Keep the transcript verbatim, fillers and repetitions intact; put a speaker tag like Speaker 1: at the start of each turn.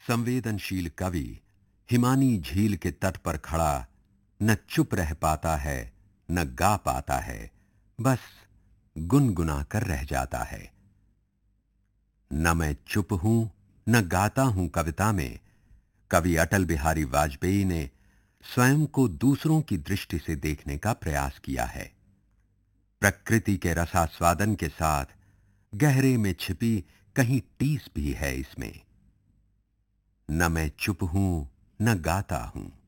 Speaker 1: संवेदनशील कवि हिमानी झील के तट पर खड़ा न चुप रह पाता है, न गा पाता है, बस गुनगुना कर रह जाता है। न मैं चुप हूं न गाता हूं कविता में, कवि अटल बिहारी वाजपेयी ने स्वयं को दूसरों की दृष्टि से देखने का प्रयास किया है। प्रकृति के रसास्वादन के साथ गहरे में छिपी कहीं टीस भी है इसमें। न मैं चुप हूं न गाता हूं।